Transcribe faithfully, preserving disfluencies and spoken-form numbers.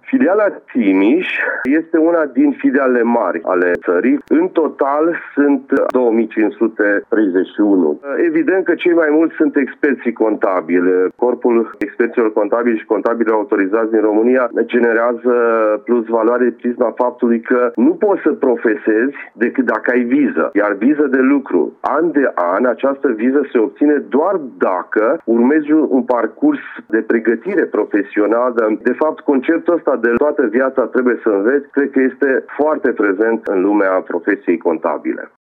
Filiala Timiș este una din filialele mari ale țării. În total sunt două mii cinci sute treizeci și unu. Evident că cei mai mulți sunt experții contabili. Corpul experților contabili și contabili autorizați din România generează plus valoare de prisma faptului că nu poți să profesezi decât dacă ai viză. Iar viză de lucru. An de an, această viză se obține doar dacă urmezi un parcurs de pregătire profesională. De fapt, conceptul ăsta de toată viața trebuie să înveți, cred că este foarte prezent în lumea profesiei contabile.